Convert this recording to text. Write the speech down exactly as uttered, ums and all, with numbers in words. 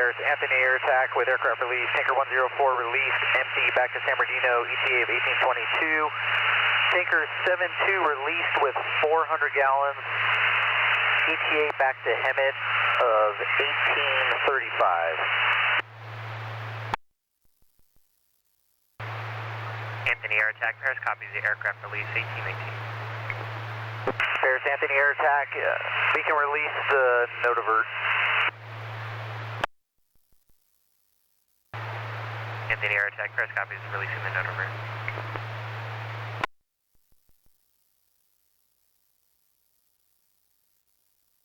Paris, Anthony Air Attack with aircraft release, tanker one zero four released, empty, back to San Bernardino, E T A of eighteen twenty-two. Tanker seven two released with four hundred gallons, E T A back to Hemet of eighteen thirty-five. Anthony Air Attack, Paris copies the aircraft release, eighteen eighteen. Paris, Anthony Air Attack, uh, beacon release, uh, no divert. Anthony Air Attack, Paris copies releasing the no divert.